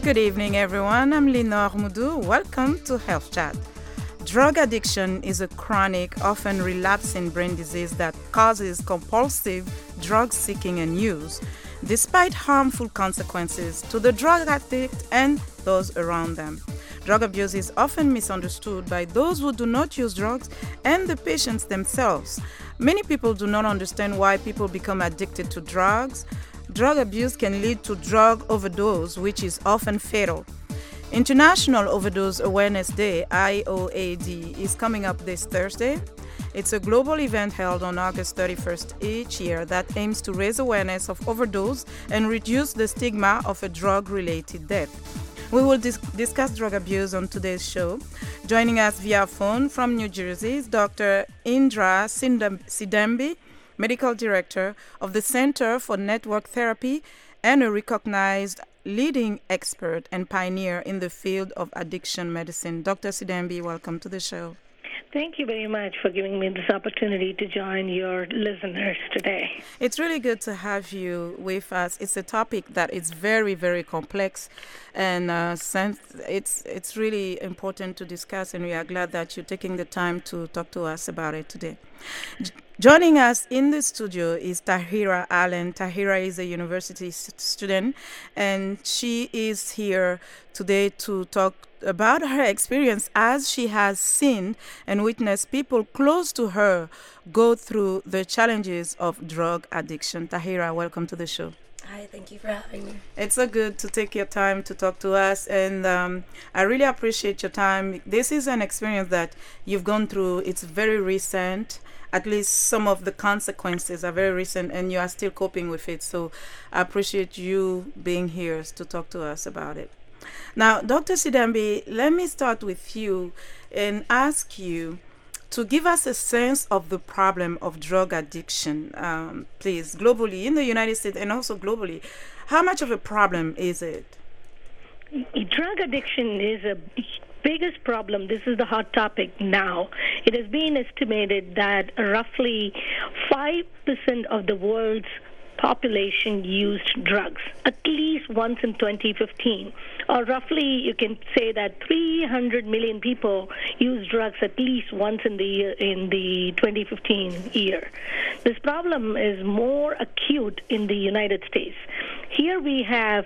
Good evening, everyone. I'm Lenore Moudou. Welcome to Health Chat. Drug addiction is a chronic, often relapsing brain disease that causes compulsive drug seeking and use, despite harmful consequences to the drug addict and those around them. Drug abuse is often misunderstood by those who do not use drugs and the patients themselves. Many people do not understand why people become addicted to drugs. Drug abuse can lead to drug overdose, which is often fatal. International Overdose Awareness Day, IOAD, is coming up this Thursday. It's a global event held on August 31st each year that aims to raise awareness of overdose and reduce the stigma of a drug-related death. We will discuss drug abuse on today's show. Joining us via phone from New Jersey is Dr. Indra Sidambi, Medical Director of the Center for Network Therapy and a recognized leading expert and pioneer in the field of addiction medicine. Dr. Sidambi, welcome to the show. Thank you very much for giving me this opportunity to join your listeners today. It's really good to have you with us. It's a topic that is very, very complex, and it's really important to discuss, and we are glad that you're taking the time to talk to us about it today. Joining us in the studio is Tahira Allen. Tahira is a university student, and she is here today to talk about her experience as she has seen and witnessed people close to her go through the challenges of drug addiction. Tahira, welcome to the show. Hi, thank you for having me. It's so good to take your time to talk to us, and I really appreciate your time. This is an experience that you've gone through. It's very recent. At least some of the consequences are very recent, and you are still coping with it. So I appreciate you being here to talk to us about it. Now, Dr. Sidambi, let me start with you and ask you to give us a sense of the problem of drug addiction, please, globally, in the United States and also globally. How much of a problem is it? Drug addiction is a biggest problem. This is the hot topic now. It has been estimated that roughly 5% of the world's population used drugs at least once in 2015, or roughly you can say that 300 million people used drugs at least once in the 2015 year. This problem is more acute in the United States. Here we have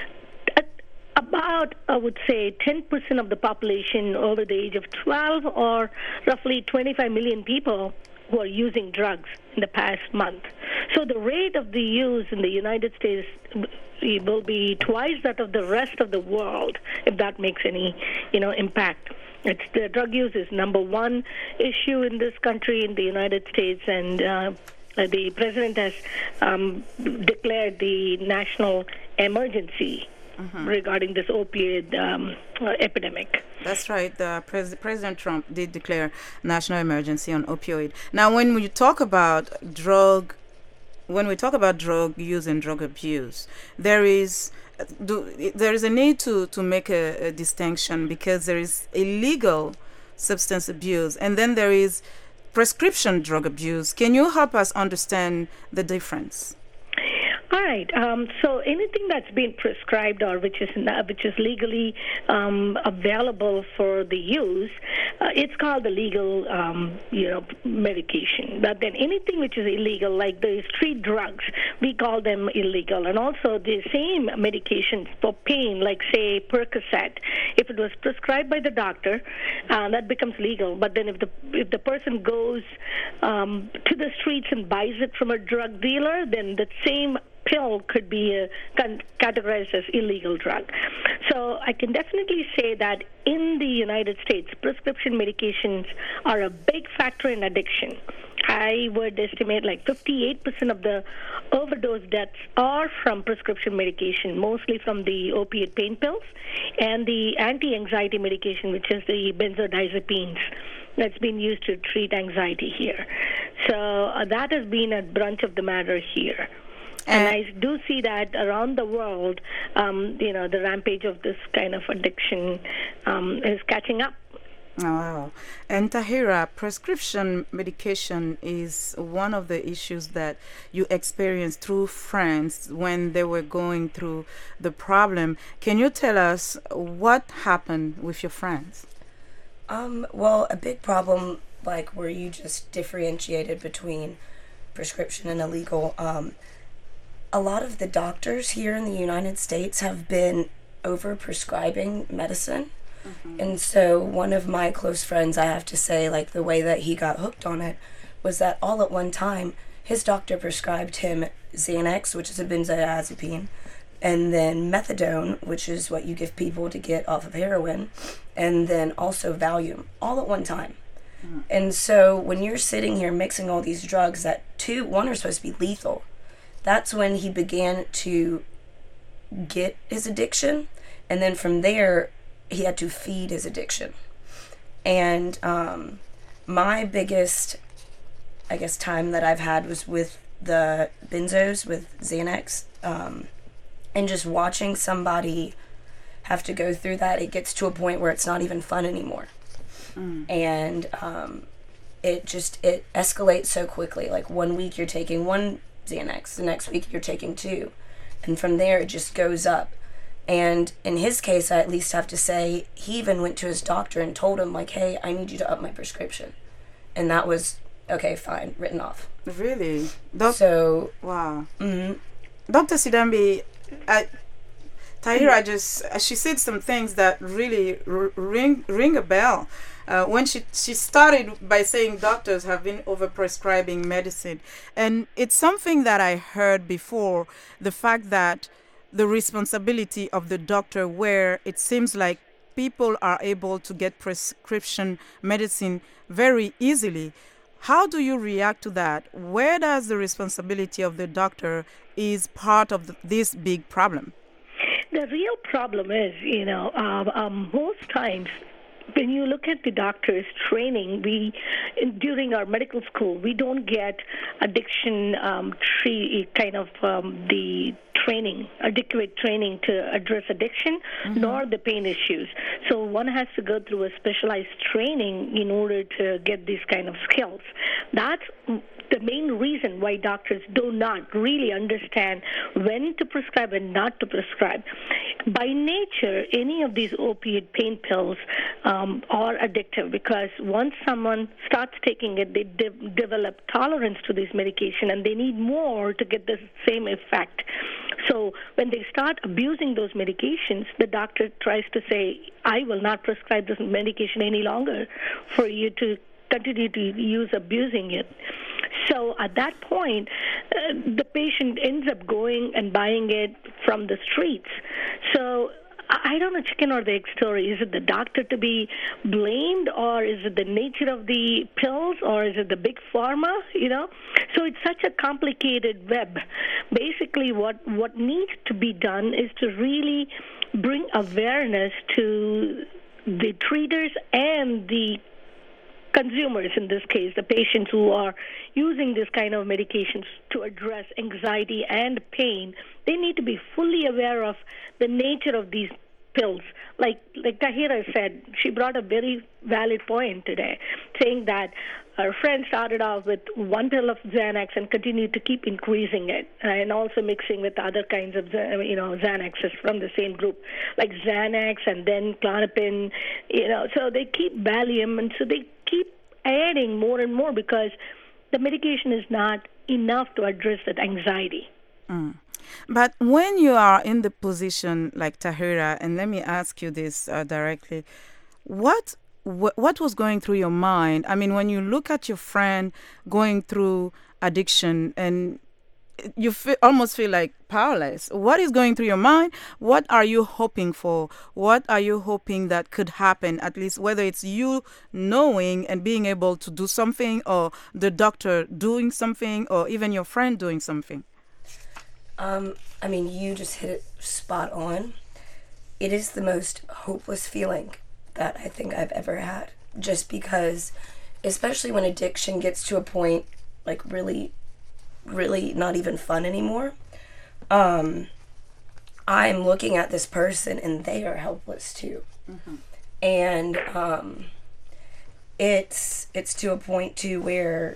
about, I would say, 10% of the population over the age of 12, or roughly 25 million people who are using drugs in the past month. So the rate of the use in the United States will be twice that of the rest of the world, if that makes any, impact. The drug use is number one issue in this country, in the United States, and the president has declared the national emergency regarding this opioid epidemic. That's right. President Trump did declare national emergency on opioid. Now, when we talk about drug use and drug abuse, there is a need to make a distinction, because there is illegal substance abuse and then there is prescription drug abuse. Can you help us understand the difference? All right. So anything that's been prescribed or which is legally available for the use, it's called the legal, medication. But then anything which is illegal, like the street drugs, we call them illegal. And also the same medications for pain, like say Percocet, if it was prescribed by the doctor, that becomes legal. But then if the person goes to the streets and buys it from a drug dealer, then the same pill could be categorized as illegal drug. So I can definitely say that in the United States, prescription medications are a big factor in addiction. I would estimate like 58% of the overdose deaths are from prescription medication, mostly from the opiate pain pills and the anti-anxiety medication, which is the benzodiazepines that's been used to treat anxiety here. So that has been a branch of the matter here. And I do see that around the world, the rampage of this kind of addiction is catching up. Oh, wow. And Tahira, prescription medication is one of the issues that you experienced through friends when they were going through the problem. Can you tell us what happened with your friends? Well, a big problem, like where you just differentiated between prescription and illegal. A lot of the doctors here in the United States have been over prescribing medicine. And so one of my close friends, I have to say, like the way that he got hooked on it was that all at one time, his doctor prescribed him Xanax, which is a benzodiazepine, and then methadone, which is what you give people to get off of heroin, and then also Valium, all at one time. And so when you're sitting here mixing all these drugs that one are supposed to be lethal, that's when he began to get his addiction. And then from there, he had to feed his addiction. And my biggest, I guess, time that I've had was with the benzos, with Xanax, and just watching somebody have to go through that. It gets to a point where it's not even fun anymore. And it escalates so quickly. Like 1 week you're taking one Xanax, the next week you're taking two, and from there it just goes up. And in his case, I at least have to say, he even went to his doctor and told him, like, hey, I need you to up my prescription. And that was, okay, fine, written off. Really? Wow. Mm-hmm. Dr. Sidambi, Tahira she said some things that really ring a bell. When she started by saying doctors have been overprescribing medicine. And it's something that I heard before, the fact that the responsibility of the doctor, where it seems like people are able to get prescription medicine very easily. How do you react to that? Where does the responsibility of the doctor is part of this big problem? The real problem is, most times when you look at the doctor's training, during our medical school, we don't get addiction the training, adequate training to address addiction, nor the pain issues. So one has to go through a specialized training in order to get these kind of skills. That's the main reason why doctors do not really understand when to prescribe and not to prescribe. By nature, any of these opiate pain pills are addictive, because once someone starts taking it, they develop tolerance to this medication, and they need more to get the same effect. So when they start abusing those medications, the doctor tries to say, I will not prescribe this medication any longer for you to continue to use abusing it. So at that point, the patient ends up going and buying it from the streets. So I don't know, chicken or the egg story. Is it the doctor to be blamed, or is it the nature of the pills, or is it the big pharma, So it's such a complicated web. Basically, what needs to be done is to really bring awareness to the treaters and the consumers, in this case, the patients who are using this kind of medications to address anxiety and pain. They need to be fully aware of the nature of these pills. Like Tahira said, she brought a very valid point today, saying that her friend started off with one pill of Xanax and continued to keep increasing it, and also mixing with other kinds of Xanaxes from the same group, like Xanax and then Klonopin. So they keep Valium, and so they keep adding more and more because the medication is not enough to address that anxiety. But when you are in the position like Tahira, and let me ask you this directly, what was going through your mind? I mean, when you look at your friend going through addiction and you almost feel like powerless, what is going through your mind? What are you hoping for? What are you hoping that could happen, at least whether it's you knowing and being able to do something, or the doctor doing something, or even your friend doing something? I mean, you just hit it spot on. It is the most hopeless feeling that I think I've ever had, just because, especially when addiction gets to a point like really not even fun anymore. I'm looking at this person and they are helpless too. And it's to a point to where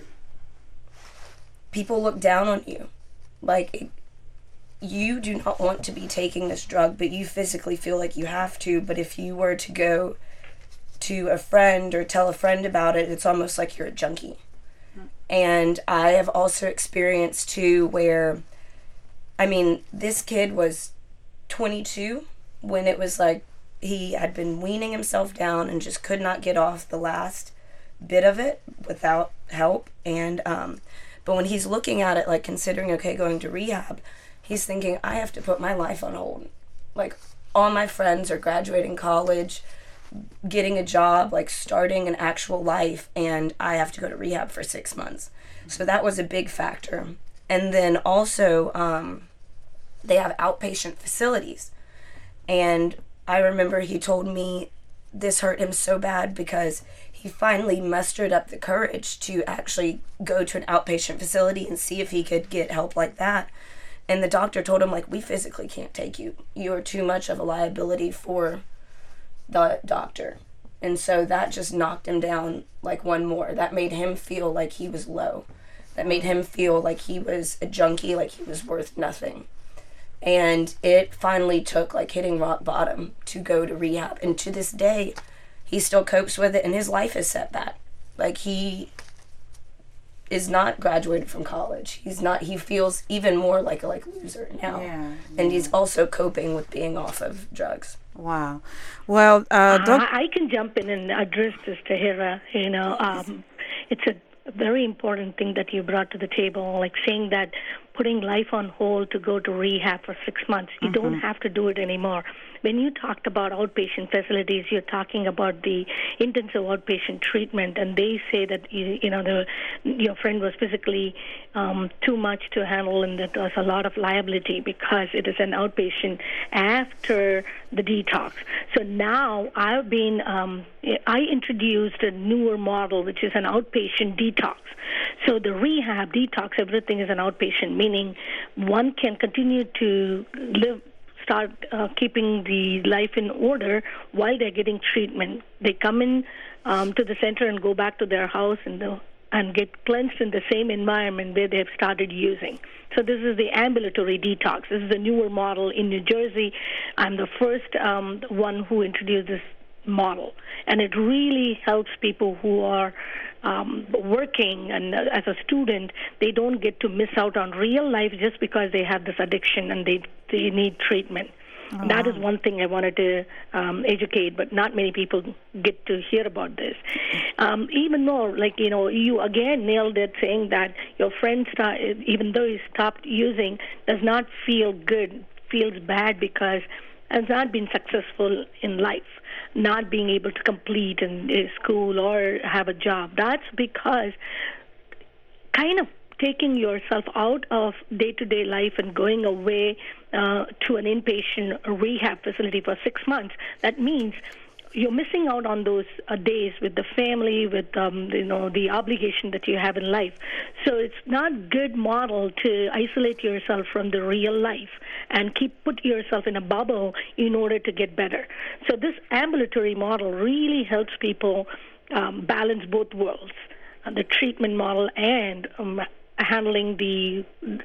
people look down on you. Like, you do not want to be taking this drug, but you physically feel like you have to. But if you were to go to a friend or tell a friend about it, it's almost like you're a junkie. And I have also experienced too where, I mean, this kid was 22 when it was like he had been weaning himself down and just could not get off the last bit of it without help. And but when he's looking at it, like considering, okay, going to rehab, he's thinking, I have to put my life on hold. Like, all my friends are graduating college, getting a job, like starting an actual life, and I have to go to rehab for 6 months. So that was a big factor. And then also, they have outpatient facilities. And I remember he told me this hurt him so bad because he finally mustered up the courage to actually go to an outpatient facility and see if he could get help like that. And the doctor told him, like, we physically can't take you. You are too much of a liability for the doctor. And so that just knocked him down like one more. That made him feel like he was low. That made him feel like he was a junkie, like he was worth nothing. And it finally took like hitting rock bottom to go to rehab. And to this day, he still copes with it, and his life is set back. Like, he is not graduated from college. He feels even more like a loser now. Yeah. And he's also coping with being off of drugs. Wow. Well, I can jump in and address this, Tahira. It's a very important thing that you brought to the table, like saying that putting life on hold to go to rehab for 6 months. You don't have to do it anymore. When you talked about outpatient facilities, you're talking about the intensive outpatient treatment, and they say that your friend was physically too much to handle, and that was a lot of liability because it is an outpatient after the detox. So now I introduced a newer model, which is an outpatient detox. So the rehab, detox, everything is an outpatient, meaning one can continue to start keeping the life in order while they're getting treatment. They come in to the center and go back to their house and get cleansed in the same environment where they have started using. So this is the ambulatory detox. This is a newer model in New Jersey. I'm the first one who introduced this model, and it really helps people who are working, and as a student, they don't get to miss out on real life just because they have this addiction and they need treatment. Oh. That is one thing I wanted to educate, but not many people get to hear about this. Even more, you again nailed it, saying that your friend, even though he stopped using, does not feel good, feels bad because has not been successful in life, not being able to complete in school or have a job. That's because kind of taking yourself out of day-to-day life and going away to an inpatient rehab facility for 6 months, that means you're missing out on those days with the family, with the obligation that you have in life. So it's not a good model to isolate yourself from the real life and put yourself in a bubble in order to get better. So this ambulatory model really helps people balance both worlds, the treatment model and handling the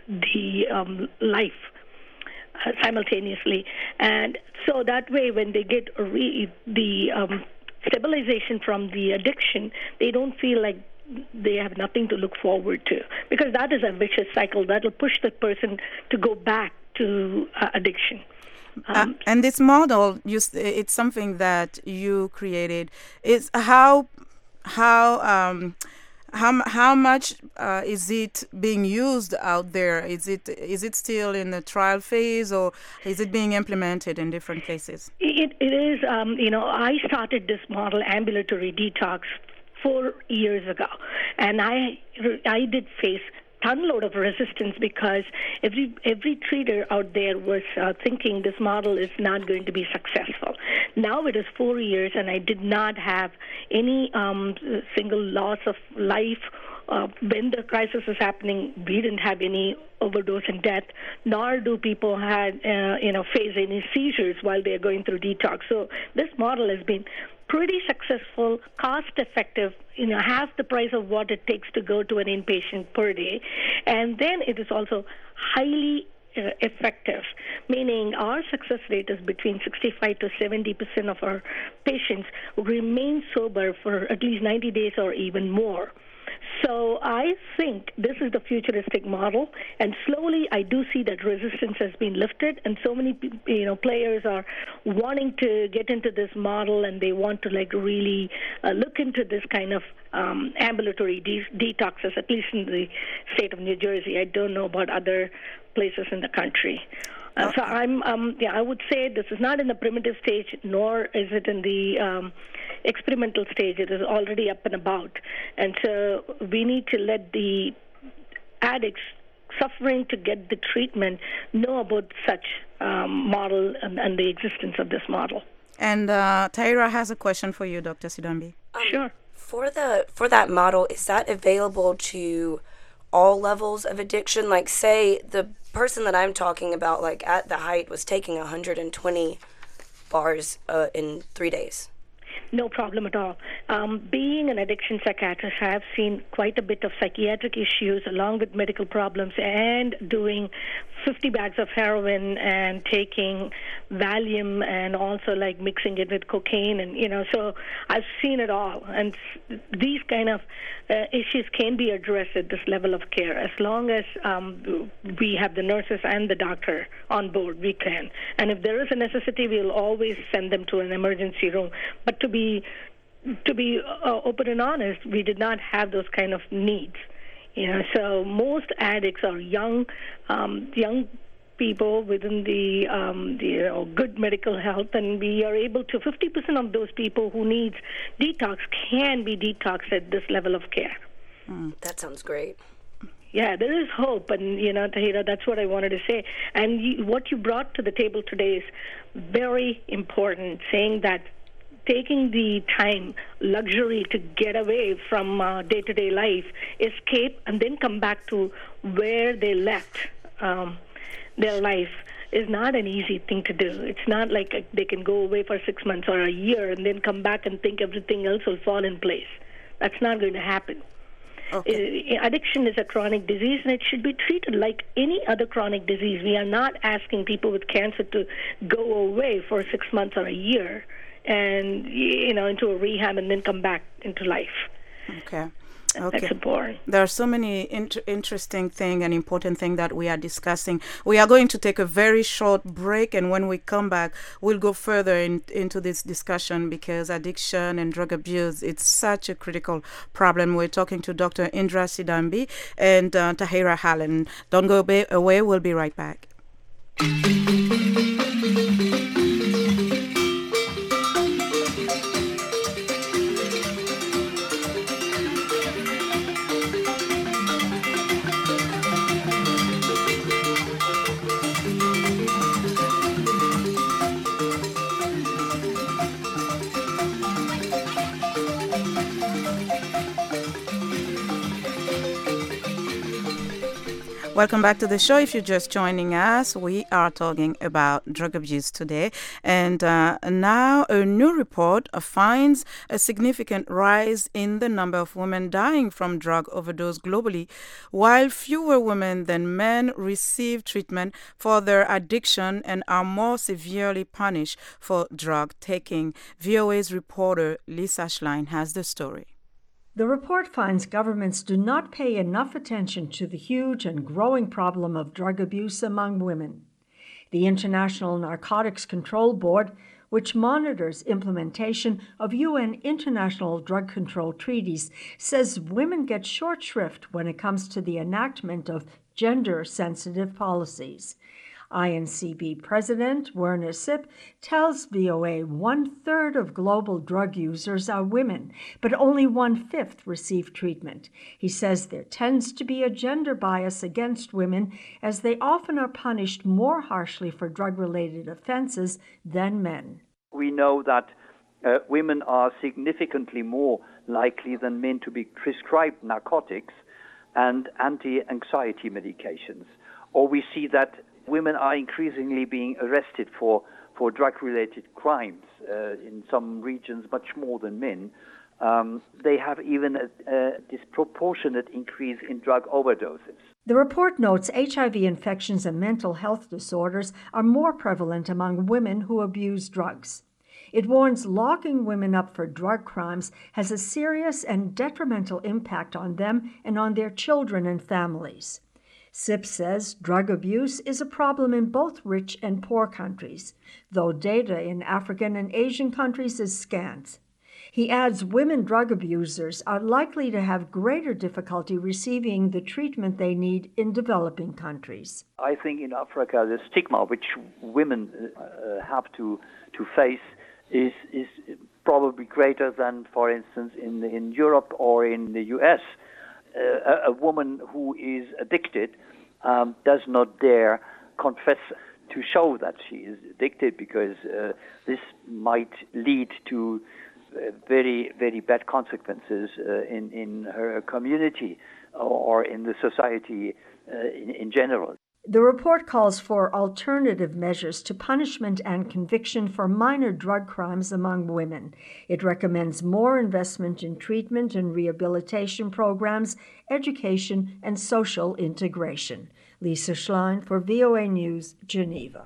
life simultaneously. And so that way, when they get the stabilization from the addiction, they don't feel like they have nothing to look forward to, because that is a vicious cycle that will push the person to go back to addiction. And this model, it's something that you created. Is how much is it being used out there? Is it still in the trial phase, or is it being implemented in different cases? It is. I started this model, ambulatory detox, 4 years ago, and I did face ton-load of resistance because every treater out there was thinking this model is not going to be successful. Now it is 4 years, and I did not have any single loss of life. When the crisis is happening, we didn't have any overdose and death, nor do people face any seizures while they're going through detox. So this model has been pretty successful, cost-effective, half the price of what it takes to go to an inpatient per day. And then it is also highly effective, meaning our success rate is between 65 to 70% of our patients remain sober for at least 90 days or even more. So I think this is the futuristic model, and slowly I do see that resistance has been lifted, and so many players are wanting to get into this model, and they want to really look into this kind of ambulatory detoxes, at least in the state of New Jersey. I don't know about other places in the country. So I would say this is not in the primitive stage, nor is it in the experimental stage. It is already up and about. And so we need to let the addicts suffering to get the treatment know about such model and the existence of this model. And Tahira has a question for you, Dr. Sidambi. Sure. For that model, is that available to all levels of addiction? Like, say the person that I'm talking about, like at the height, was taking 120 bars in 3 days. No problem at all. Being an addiction psychiatrist, I have seen quite a bit of psychiatric issues along with medical problems, and doing 50 bags of heroin and taking Valium and also mixing it with cocaine, and so I've seen it all. And these kind of issues can be addressed at this level of care as long as we have the nurses and the doctor on board. We can, and if there is a necessity, we'll always send them to an emergency room. But to be open and honest, we did not have those kind of needs. So most addicts are young people within the good medical health, and we are able to 50% of those people who needs detox can be detoxed at this level of care. That sounds great. Yeah, there is hope, and Tahira, that's what I wanted to say. And what you brought to the table today is very important, saying that taking the time, luxury to get away from day-to-day life, escape, and then come back to where they left their life is not an easy thing to do. It's not like they can go away for 6 months or a year and then come back and think everything else will fall in place. That's not going to happen. Okay. Addiction is a chronic disease, and it should be treated like any other chronic disease. We are not asking people with cancer to go away for 6 months or a year and into a rehab and then come back into life. Okay. That's important. There are so many interesting things and important things that we are discussing. We are going to take a very short break, and when we come back, we'll go further into this discussion, because addiction and drug abuse, it's such a critical problem. We're talking to Dr. Indra Sidambi and Tahira Hallen. Don't go away. We'll be right back. Welcome back to the show. If you're just joining us, we are talking about drug abuse today. And now a new report finds a significant rise in the number of women dying from drug overdose globally, while fewer women than men receive treatment for their addiction and are more severely punished for drug taking. VOA's reporter Lisa Schlein has the story. The report finds governments do not pay enough attention to the huge and growing problem of drug abuse among women. The International Narcotics Control Board, which monitors implementation of UN international drug control treaties, says women get short shrift when it comes to the enactment of gender-sensitive policies. INCB President Werner Sipp tells VOA 1/3 of global drug users are women, but only 1/5 receive treatment. He says there tends to be a gender bias against women, as they often are punished more harshly for drug-related offenses than men. We know that women are significantly more likely than men to be prescribed narcotics and anti-anxiety medications. Or we see that women are increasingly being arrested for for drug-related crimes, in some regions much more than men. They have even a disproportionate increase in drug overdoses. The report notes HIV infections and mental health disorders are more prevalent among women who abuse drugs. It warns locking women up for drug crimes has a serious and detrimental impact on them and on their children and families. SIP says drug abuse is a problem in both rich and poor countries, though data in African and Asian countries is scant. He adds women drug abusers are likely to have greater difficulty receiving the treatment they need in developing countries. I think in Africa the stigma which women have to face is probably greater than, for instance, in Europe or in the US. A woman who is addicted does not dare confess to show that she is addicted, because this might lead to very, very bad consequences in her community or in the society in general. The report calls for alternative measures to punishment and conviction for minor drug crimes among women. It recommends more investment in treatment and rehabilitation programs, education, and social integration. Lisa Schlein for VOA News, Geneva.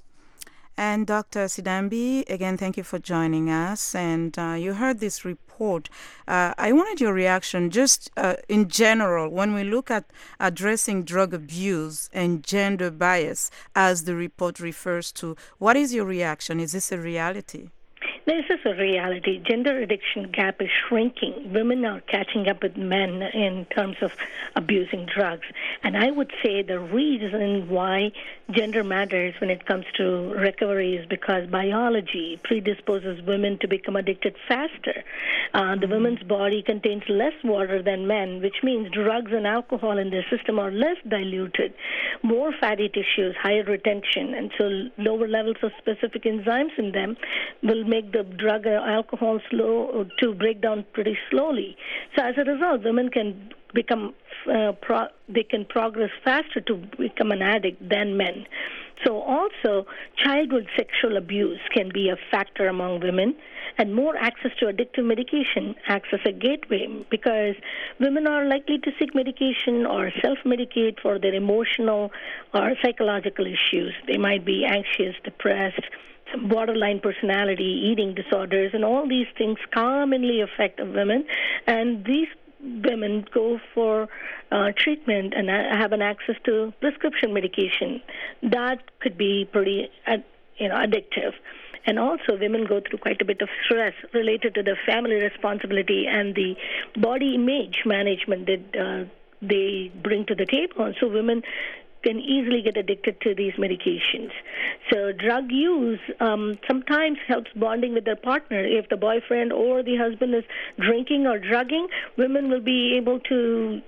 And Dr. Sidambi, again, thank you for joining us. And you heard this report. I wanted your reaction just in general when we look at addressing drug abuse and gender bias, as the report refers to. What is your reaction? Is this a reality? This is a reality. Gender addiction gap is shrinking. Women are catching up with men in terms of abusing drugs. And I would say the reason why gender matters when it comes to recovery is because biology predisposes women to become addicted faster. The woman's body contains less water than men, which means drugs and alcohol in their system are less diluted, more fatty tissues, higher retention, and so lower levels of specific enzymes in them will make the drug or alcohol slow to break down pretty slowly. So as a result, women can become they can progress faster to become an addict than men. So also, childhood sexual abuse can be a factor among women, and more access to addictive medication acts as a gateway, because women are likely to seek medication or self-medicate for their emotional or psychological issues. They might be anxious, depressed, borderline personality, eating disorders, and all these things commonly affect women. And these women go for treatment and have an access to prescription medication. That could be pretty, addictive. And also, women go through quite a bit of stress related to the family responsibility and the body image management that they bring to the table. And so women can easily get addicted to these medications. So drug use sometimes helps bonding with their partner. If the boyfriend or the husband is drinking or drugging, women will be able to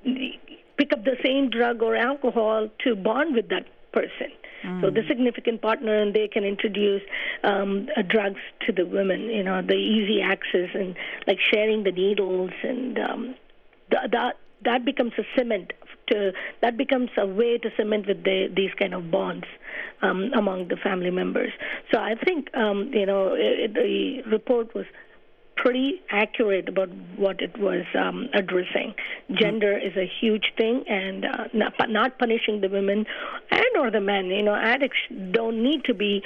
pick up the same drug or alcohol to bond with that person. So the significant partner, and they can introduce drugs to the women, the easy access and like sharing the needles, and that becomes a cement. That becomes a way to cement with these kind of bonds among the family members. So I think the report was pretty accurate about what it was addressing. Gender is a huge thing, and not punishing the women and or the men. Addicts don't need to be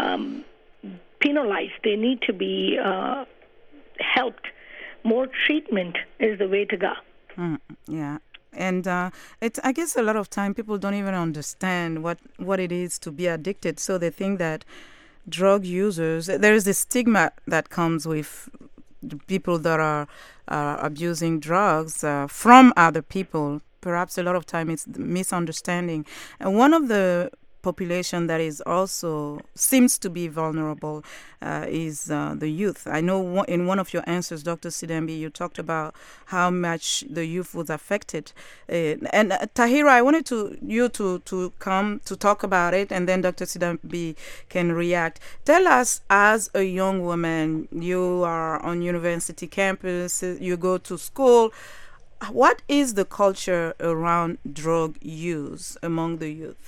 penalized. They need to be helped. More treatment is the way to go. Yeah. And I guess a lot of time people don't even understand what it is to be addicted. So they think that drug users, there is a stigma that comes with people that are abusing drugs from other people. Perhaps a lot of time it's misunderstanding. And one of the population that is also seems to be vulnerable is the youth. I know in one of your answers, Dr. Sidambi, you talked about how much the youth was affected. And Tahira, I wanted you to come to talk about it, and then Dr. Sidambi can react. Tell us, as a young woman, you are on university campus, you go to school. What is the culture around drug use among the youth?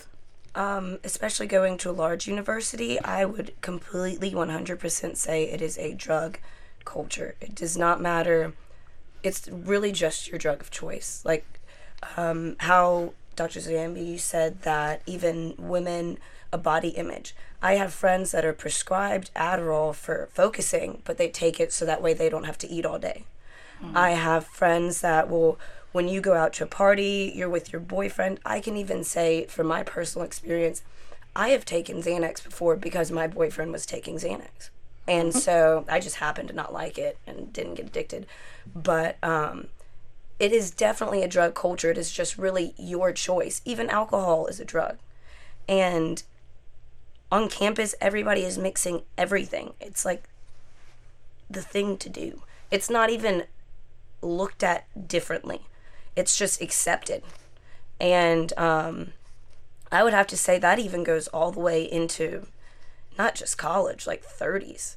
Especially going to a large university, I would completely 100% say it is a drug culture. It does not matter. It's really just your drug of choice. Like how Dr. Sidambi said that even women, a body image. I have friends that are prescribed Adderall for focusing, but they take it so that way they don't have to eat all day. I have friends that will, when you go out to a party, you're with your boyfriend. I can even say, from my personal experience, I have taken Xanax before because my boyfriend was taking Xanax. And so I just happened to not like it and didn't get addicted. But it is definitely a drug culture. It is just really your choice. Even alcohol is a drug. And on campus, everybody is mixing everything. It's like the thing to do. It's not even looked at differently. It's just accepted. And I would have to say that even goes all the way into not just college, like 30s.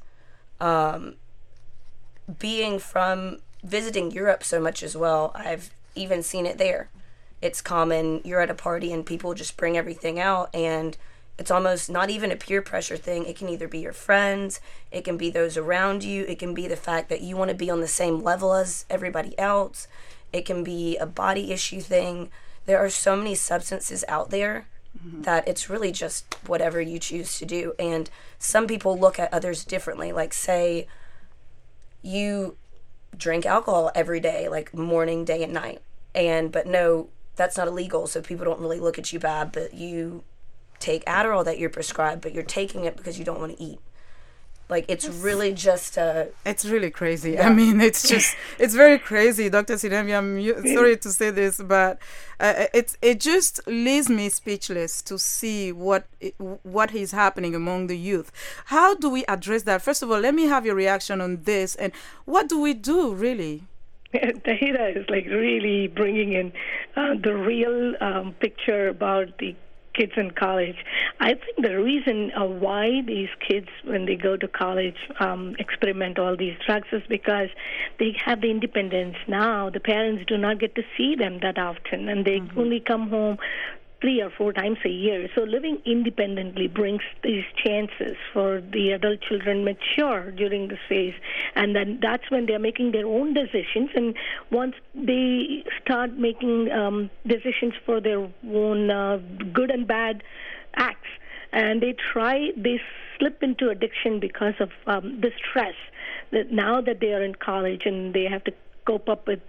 Visiting Europe so much as well, I've even seen it there. It's common, you're at a party and people just bring everything out, and it's almost not even a peer pressure thing. It can either be your friends, it can be those around you, it can be the fact that you want to be on the same level as everybody else, it can be a body issue thing. There are so many substances out there that it's really just whatever you choose to do. And some people look at others differently. Like, say you drink alcohol every day, like morning, day, and night, but no, that's not illegal, so people don't really look at you bad. But you take Adderall that you're prescribed, but you're taking it because you don't want to eat. Like, it's really just it's really crazy. Yeah. I mean, it's very crazy. Dr. Sidambi, I'm sorry to say this, but it just leaves me speechless to see what is happening among the youth. How do we address that? First of all, let me have your reaction on this, and what do we do, really? Tahira is like really bringing in the real picture about the kids in college. I think the reason why these kids, when they go to college, experiment all these drugs is because they have the independence now. The parents do not get to see them that often, and they only come home 3 or 4 times a year. So living independently brings these chances for the adult children mature during this phase. And then that's when they're making their own decisions. And once they start making decisions for their own good and bad acts, and they slip into addiction because of the stress that now that they are in college and they have to cope up with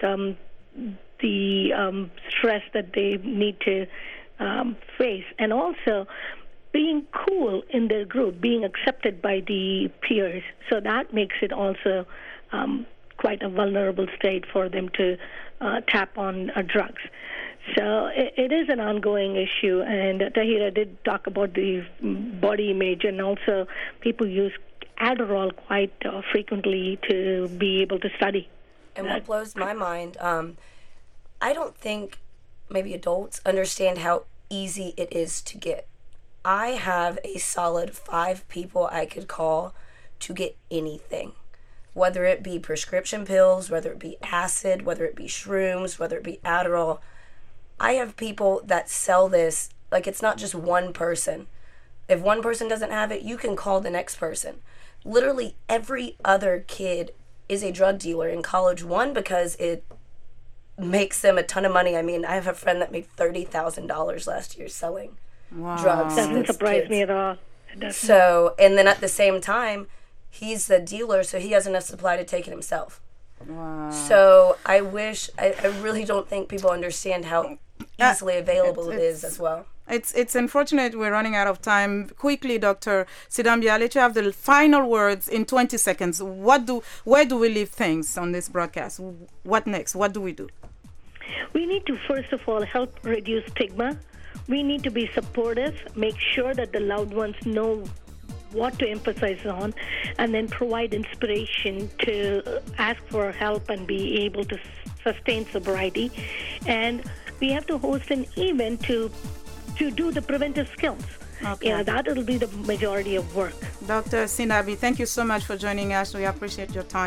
the stress that they need to face, and also being cool in their group, being accepted by the peers. So that makes it also quite a vulnerable state for them to tap on drugs. So it is an ongoing issue, and Tahira did talk about the body image, and also people use Adderall quite frequently to be able to study. And what blows my mind, I don't think maybe adults understand how easy it is to get. I have a solid 5 people I could call to get anything, whether it be prescription pills, whether it be acid, whether it be shrooms, whether it be Adderall. I have people that sell this, like, it's not just one person. If one person doesn't have it, you can call the next person. Literally every other kid is a drug dealer in college, one, because it makes them a ton of money. I mean, I have a friend that made $30,000 last year selling drugs. Doesn't surprise me at all. So, and then at the same time, he's the dealer, so he has enough supply to take it himself. Wow. So I really don't think people understand how easily available it is as well. It's unfortunate we're running out of time. Quickly, Dr. Sidambi, I'll let you have the final words in 20 seconds. Where do we leave things on this broadcast? What next? What do we do? We need to, first of all, help reduce stigma. We need to be supportive, make sure that the loved ones know what to emphasize on, and then provide inspiration to ask for help and be able to sustain sobriety. And we have to host an event to do the preventive skills. Okay. That will be the majority of work. Dr. Sidambi, thank you so much for joining us. We appreciate your time.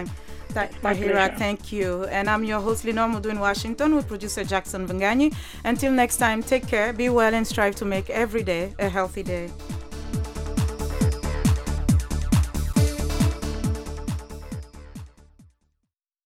Tahira, thank you. And I'm your host, Lenore Mudu in Washington, with producer Jackson Vanganyi. Until next time, take care, be well, and strive to make every day a healthy day.